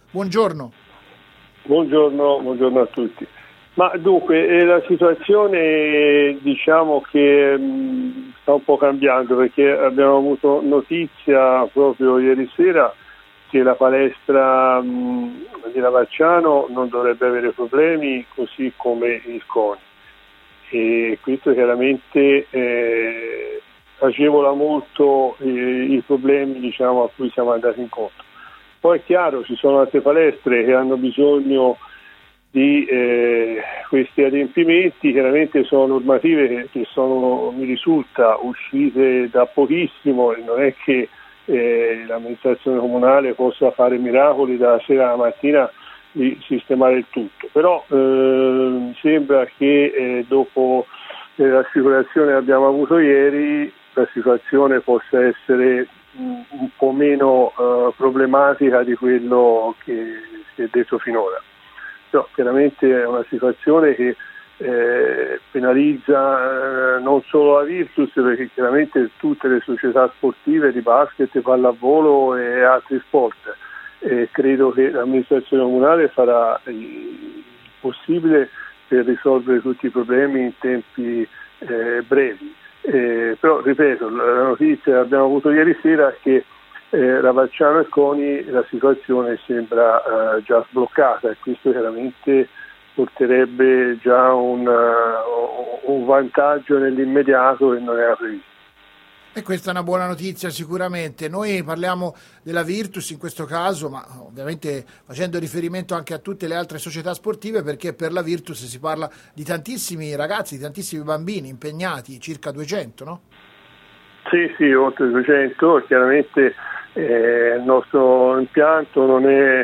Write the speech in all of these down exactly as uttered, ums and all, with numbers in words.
Buongiorno. Buongiorno, buongiorno a tutti. Ma dunque, eh, la situazione diciamo che mh, sta un po' cambiando, perché abbiamo avuto notizia proprio ieri sera che la palestra mh, di Ravacciano non dovrebbe avere problemi, così come il CONI. E questo chiaramente eh, agevola molto eh, i problemi, diciamo, a cui siamo andati incontro. Poi è chiaro, ci sono altre palestre che hanno bisogno di eh, questi adempimenti, chiaramente sono normative che, che sono, mi risulta, uscite da pochissimo, e non è che eh, l'amministrazione comunale possa fare miracoli dalla sera alla mattina di sistemare il tutto, però eh, mi sembra che eh, dopo eh, l'assicurazione che abbiamo avuto ieri la situazione possa essere mh, un po' meno eh, problematica di quello che si è detto finora. No, chiaramente è una situazione che eh, penalizza eh, non solo la Virtus, perché chiaramente tutte le società sportive di basket, pallavolo e altri sport. Eh, credo che l'amministrazione comunale farà il possibile per risolvere tutti i problemi in tempi eh, brevi. Eh, però ripeto, la notizia che abbiamo avuto ieri sera è che Eh, Ravacciano e CONI la situazione sembra eh, già sbloccata, e questo chiaramente porterebbe già un, uh, un vantaggio nell'immediato che non era previsto. E questa è una buona notizia sicuramente. Noi parliamo della Virtus in questo caso, ma ovviamente facendo riferimento anche a tutte le altre società sportive, perché per la Virtus si parla di tantissimi ragazzi, di tantissimi bambini impegnati, circa duecento, no? Sì, sì, oltre duecento, chiaramente eh, il nostro impianto non è,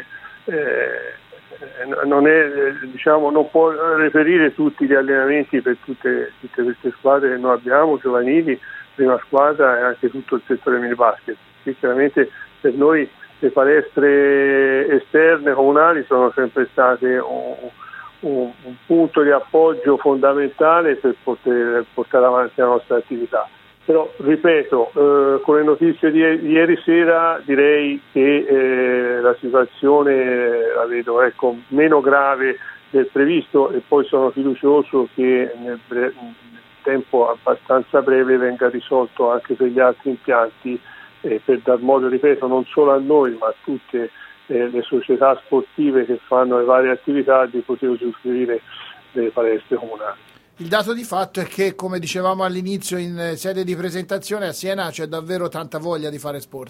eh, non è diciamo, non può reperire tutti gli allenamenti per tutte, tutte queste squadre che noi abbiamo, giovanili, prima squadra e anche tutto il settore mini basket. Quindi chiaramente per noi le palestre esterne comunali sono sempre state un, un, un punto di appoggio fondamentale per poter portare avanti la nostra attività. Però, ripeto, eh, con le notizie di, di ieri sera direi che eh, la situazione la vedo ecco, meno grave del previsto, e poi sono fiducioso che nel, bre- nel tempo abbastanza breve venga risolto anche per gli altri impianti, eh, per dar modo, ripeto, non solo a noi ma a tutte eh, le società sportive che fanno le varie attività di poter usufruire delle palestre comunali. Il dato di fatto è che, come dicevamo all'inizio in sede di presentazione, a Siena c'è davvero tanta voglia di fare sport.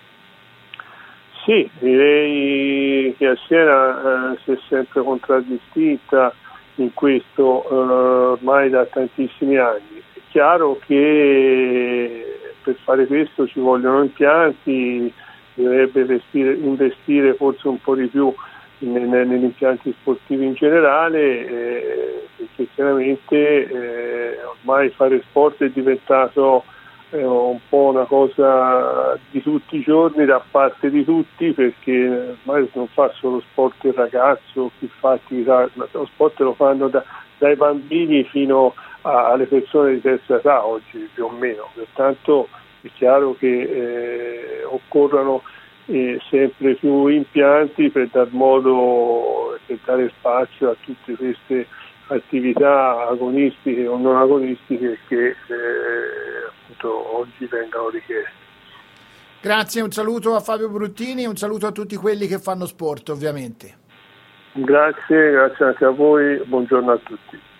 Sì, direi che a Siena eh, si è sempre contraddistinta in questo eh, ormai da tantissimi anni. È chiaro che per fare questo ci vogliono impianti, bisognerebbe investire, investire forse un po' di più negli impianti sportivi in generale, eh, perché chiaramente eh, ormai fare sport è diventato eh, un po' una cosa di tutti i giorni da parte di tutti, perché ormai non fa solo sport il ragazzo, chi fa attività, ma lo sport lo fanno da, dai bambini fino a, alle persone di terza età oggi più o meno, pertanto è chiaro che eh, occorrono E sempre più impianti per dar modo, per dare spazio a tutte queste attività agonistiche o non agonistiche che eh, appunto oggi vengono richieste. Grazie, un saluto a Fabio Bruttini e un saluto a tutti quelli che fanno sport, ovviamente. Grazie, grazie anche a voi, buongiorno a tutti.